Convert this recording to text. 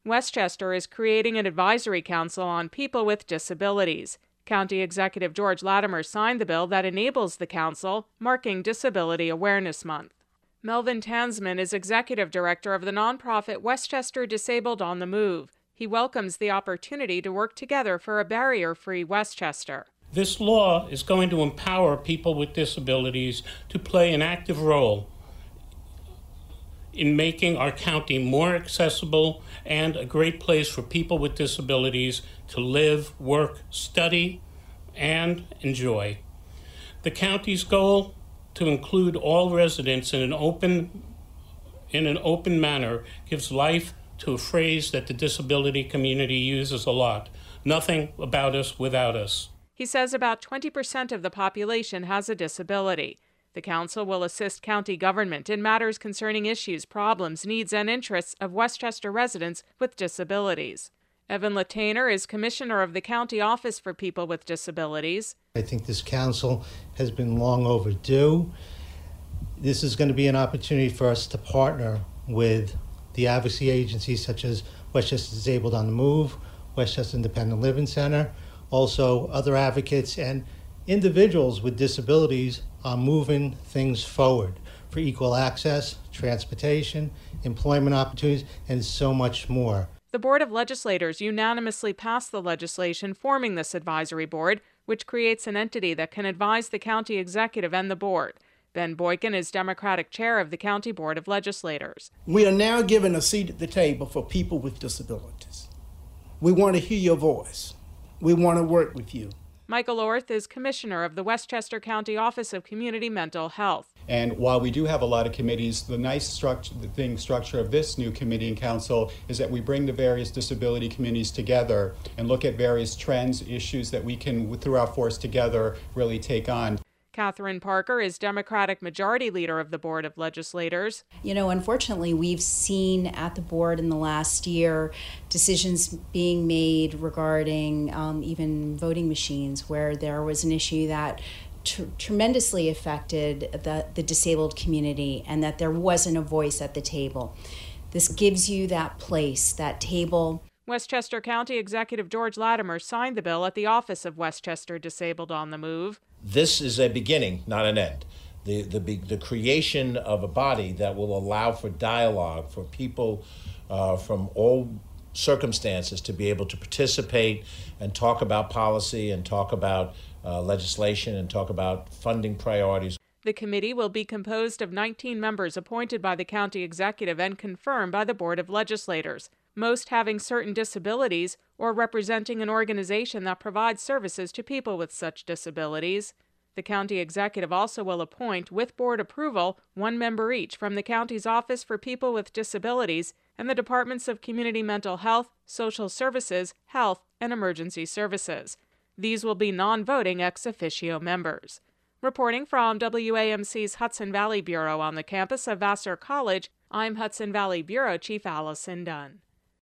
Westchester is creating an advisory council on people with disabilities. County Executive George Latimer signed the bill that enables the council, marking Disability Awareness Month. Melvin Tansman is executive director of the nonprofit Westchester Disabled on the Move. He welcomes the opportunity to work together for a barrier-free Westchester. This law is going to empower people with disabilities to play an active role in making our county more accessible and a great place for people with disabilities to live, work, study, and enjoy. The county's goal to include all residents in an open manner gives life to a phrase that the disability community uses a lot: nothing about us without us. He says about 20% of the population has a disability. The council will assist county government in matters concerning issues, problems, needs, and interests of Westchester residents with disabilities. Evan Latainer is commissioner of the County Office for People with Disabilities. I think this council has been long overdue. This is going to be an opportunity for us to partner with the advocacy agencies such as Westchester Disabled on the Move, Westchester Independent Living Center, also other advocates and individuals with disabilities are moving things forward for equal access, transportation, employment opportunities, and so much more. The Board of Legislators unanimously passed the legislation forming this advisory board, which creates an entity that can advise the county executive and the board. Ben Boykin is Democratic chair of the County Board of Legislators. We are now given a seat at the table for people with disabilities. We want to hear your voice. We want to work with you. Michael Orth is commissioner of the Westchester County Office of Community Mental Health. And while we do have a lot of committees, the nice structure of this new committee and council is that we bring the various disability communities together and look at various trends, issues that we can, through our force together, really take on. Catherine Parker is Democratic Majority Leader of the Board of Legislators. Unfortunately, we've seen at the board in the last year decisions being made regarding even voting machines, where there was an issue that tremendously affected the disabled community and that there wasn't a voice at the table. This gives you that place, that table. Westchester County Executive George Latimer signed the bill at the office of Westchester Disabled on the Move. This is a beginning, not an end. The creation of a body that will allow for dialogue for people from all circumstances to be able to participate and talk about policy and talk about legislation and talk about funding priorities. The committee will be composed of 19 members appointed by the county executive and confirmed by the Board of Legislators, most having certain disabilities or representing an organization that provides services to people with such disabilities. The county executive also will appoint, with board approval, one member each from the county's Office for People with Disabilities and the Departments of Community Mental Health, Social Services, Health, and Emergency Services. These will be non-voting ex officio members. Reporting from WAMC's Hudson Valley Bureau on the campus of Vassar College, I'm Hudson Valley Bureau Chief Allison Dunn.